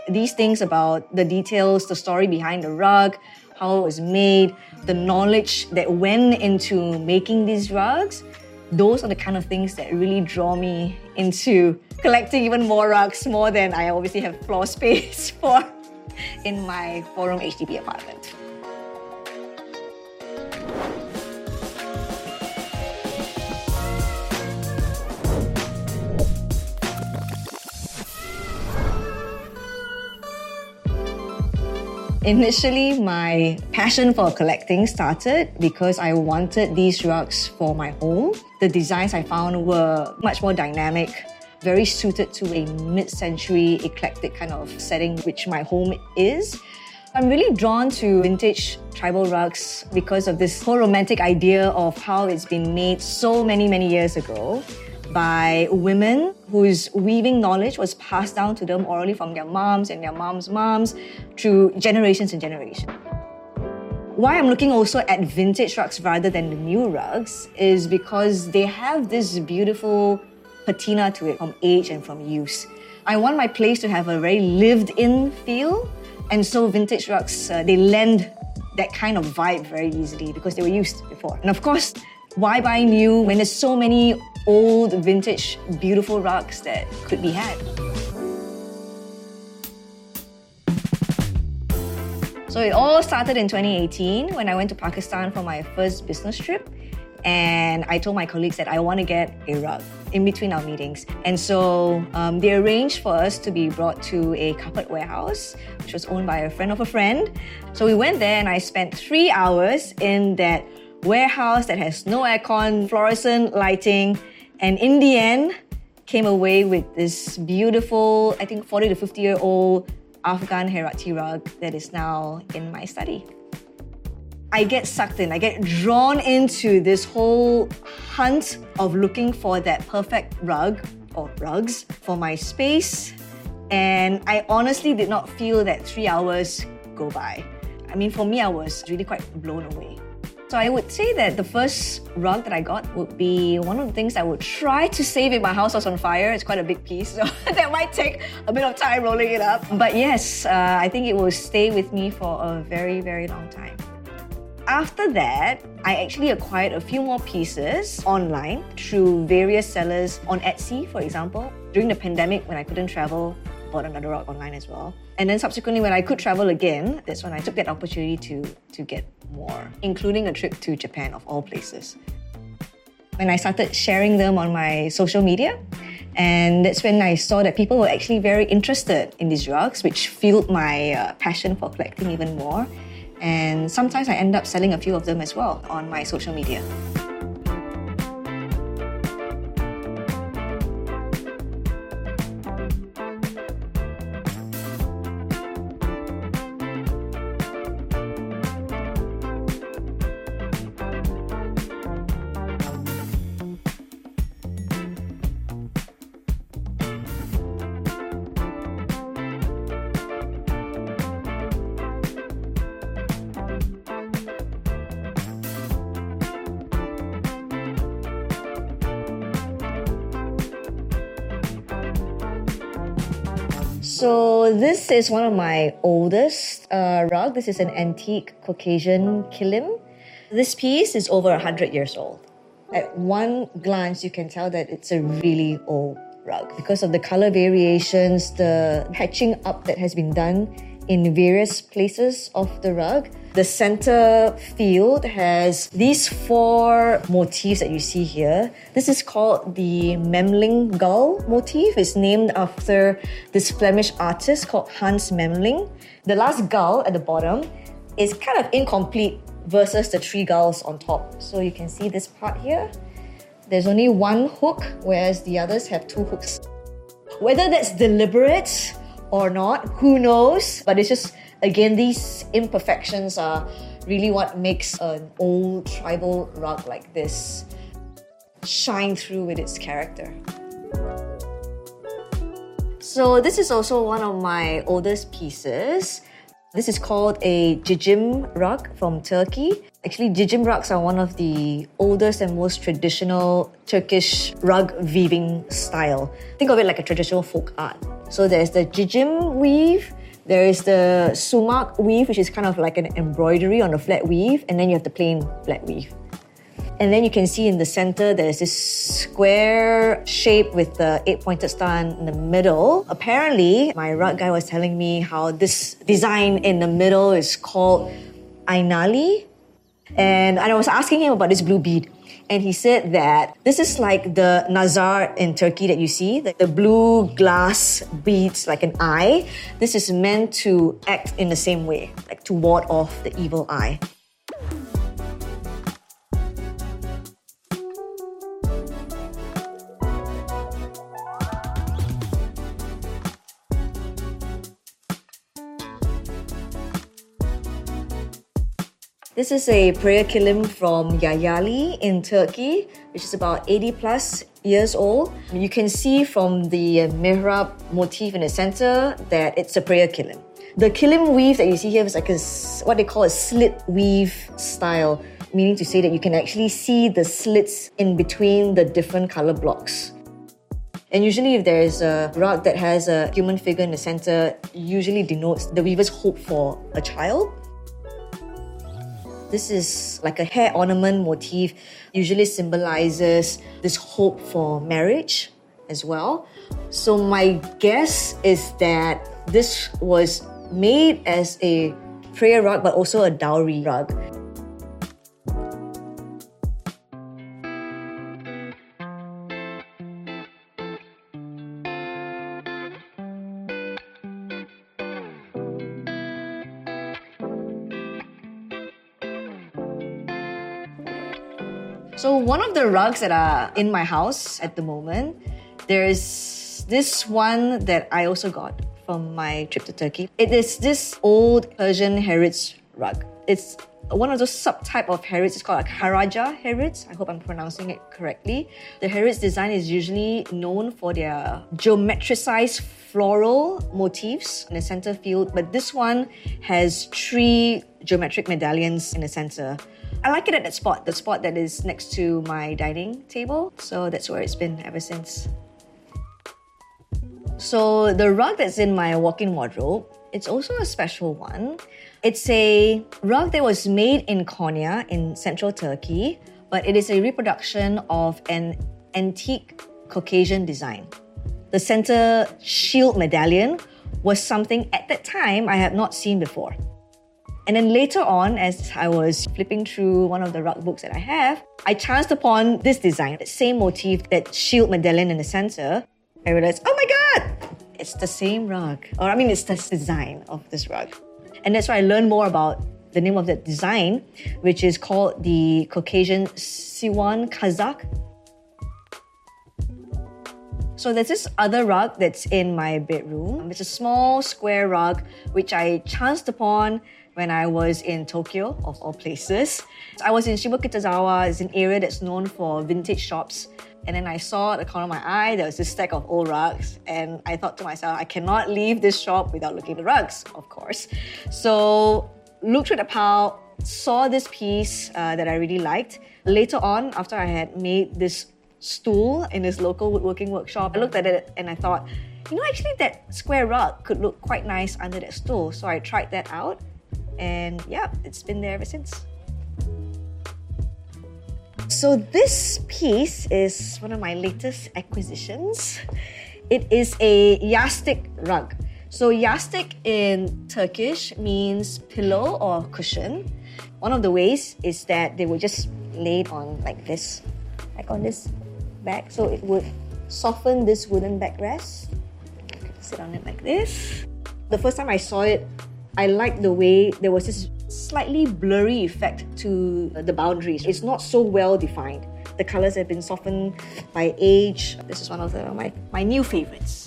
These things about the details, the story behind the rug, how it was made, the knowledge that went into making these rugs, those are the kind of things that really draw me into collecting even more rugs, more than I obviously have floor space for in my 4-room HDB apartment. Initially, my passion for collecting started because I wanted these rugs for my home. The designs I found were much more dynamic, very suited to a mid-century eclectic kind of setting, which my home is. I'm really drawn to vintage tribal rugs because of this whole romantic idea of how it's been made so many years ago by women whose weaving knowledge was passed down to them orally from their moms and their moms' moms through generations and generations. Why I'm looking also at vintage rugs rather than the new rugs is because they have this beautiful patina to it from age and from use. I want my place to have a very lived-in feel, and so vintage rugs, they lend that kind of vibe very easily because they were used before. And of course, why buy new when there's so many old, vintage, beautiful rugs that could be had? So it all started in 2018 when I went to Pakistan for my first business trip. And I told my colleagues that I want to get a rug in between our meetings. And so they arranged for us to be brought to a carpet warehouse, which was owned by a friend of a friend. So we went there and I spent 3 hours in that warehouse that has no aircon, fluorescent lighting. And in the end, came away with this beautiful, I think 40 to 50-year-old Afghan Herati rug that is now in my study. I get sucked in, I get drawn into this whole hunt of looking for that perfect rug or rugs for my space. And I honestly did not feel that 3 hours go by. I mean, for me, I was really quite blown away. So I would say that the first rug that I got would be one of the things I would try to save if my house was on fire. It's quite a big piece, so that might take a bit of time rolling it up. But yes, I think it will stay with me for a very long time. After that, I actually acquired a few more pieces online through various sellers on Etsy, for example. During the pandemic, when I couldn't travel, I bought another rug online as well. And then subsequently, when I could travel again, that's when I took that opportunity to get more, including a trip to Japan, of all places. When I started sharing them on my social media, and that's when I saw that people were actually very interested in these rugs, which fueled my passion for collecting even more. And sometimes I end up selling a few of them as well on my social media. So this is one of my oldest rug. This is an antique Caucasian kilim. This piece is over 100 years old. At one glance, you can tell that it's a really old rug because of the color variations, the patching up that has been done in various places of the rug. The center field has these 4 motifs that you see here. This is called the Memling gull motif. It's named after this Flemish artist called Hans Memling. The last gull at the bottom is kind of incomplete versus the 3 gulls on top. So you can see this part here. There's only 1 hook, whereas the others have 2 hooks. Whether that's deliberate or not, who knows? But it's just, again, these imperfections are really what makes an old tribal rug like this shine through with its character. So this is also one of my oldest pieces. This is called a Cicim rug from Turkey. Actually, Cicim rugs are one of the oldest and most traditional Turkish rug weaving style. Think of it like a traditional folk art. So there's the Cicim weave, there is the sumak weave, which is kind of like an embroidery on a flat weave, and then you have the plain flat weave. And then you can see in the center, there's this square shape with the 8-pointed star in the middle. Apparently, my rug guy was telling me how this design in the middle is called Aynali. And I was asking him about this blue bead. And he said that this is like the nazar in Turkey that you see, the blue glass beads like an eye. This is meant to act in the same way, like to ward off the evil eye. This is a prayer kilim from Yayali in Turkey, which is about 80 plus years old. You can see from the mihrab motif in the center that it's a prayer kilim. The kilim weave that you see here is like what they call a slit weave style, meaning to say that you can actually see the slits in between the different color blocks. And usually if there is a rug that has a human figure in the center, usually denotes the weaver's hope for a child. This is like a hair ornament motif, usually symbolizes this hope for marriage as well. So my guess is that this was made as a prayer rug but also a dowry rug. So one of the rugs that are in my house at the moment, there's this one that I also got from my trip to Turkey. It is this old Persian Harrods rug. It's one of those subtype of Harrods. It's called like Haraja Harrods. I hope I'm pronouncing it correctly. The Harrods design is usually known for their geometricized floral motifs in the center field, but this one has 3 geometric medallions in the center. I like it at that spot, the spot that is next to my dining table. So that's where it's been ever since. So the rug that's in my walk-in wardrobe, it's also a special one. It's a rug that was made in Konya in central Turkey, but it is a reproduction of an antique Caucasian design. The center shield medallion was something at that time I had not seen before. And then later on, as I was flipping through one of the rug books that I have, I chanced upon this design, the same motif, that shield medallion in the center. I realized, oh my God, it's the same rug. Or I mean, it's the design of this rug. And that's why I learned more about the name of that design, which is called the Caucasian Siwan Kazak. So there's this other rug that's in my bedroom. It's a small square rug, which I chanced upon when I was in Tokyo, of all places. I was in Shibukitazawa. It's an area that's known for vintage shops. And then I saw at the corner of my eye, there was this stack of old rugs. And I thought to myself, I cannot leave this shop without looking at the rugs, of course. So looked through the pile, saw this piece that I really liked. Later on, after I had made this stool in this local woodworking workshop, I looked at it and I thought, you know, actually that square rug could look quite nice under that stool. So I tried that out. And yeah, it's been there ever since. So this piece is one of my latest acquisitions. It is a yastik rug. So yastik in Turkish means pillow or cushion. One of the ways is that they were just laid on like this, like on this back. So it would soften this wooden backrest. Sit on it like this. The first time I saw it, I liked the way there was this slightly blurry effect to the boundaries. It's not so well defined. The colours have been softened by age. This is one of my new favourites.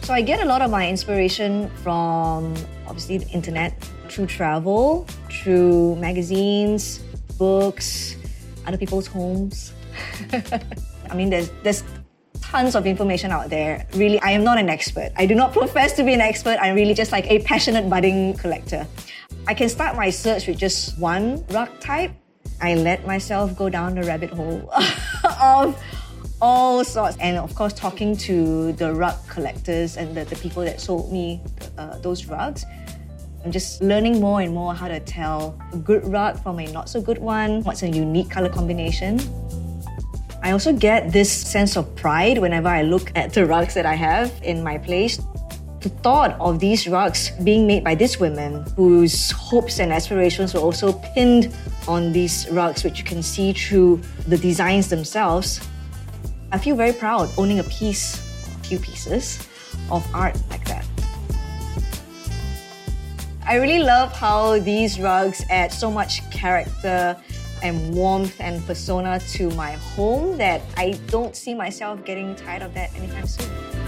So I get a lot of my inspiration from, obviously, the internet, through travel, through magazines, books, other people's homes. I mean, there's tons of information out there. Really, I am not an expert. I do not profess to be an expert. I'm really just like a passionate budding collector. I can start my search with just one rug type. I let myself go down the rabbit hole of all sorts. And of course, talking to the rug collectors and the people that sold me those rugs, I'm just learning more and more how to tell a good rug from a not so good one, what's a unique color combination. I also get this sense of pride whenever I look at the rugs that I have in my place. The thought of these rugs being made by these women whose hopes and aspirations were also pinned on these rugs, which you can see through the designs themselves. I feel very proud owning a piece, or a few pieces, of art like that. I really love how these rugs add so much character and warmth and persona to my home that I don't see myself getting tired of that anytime soon.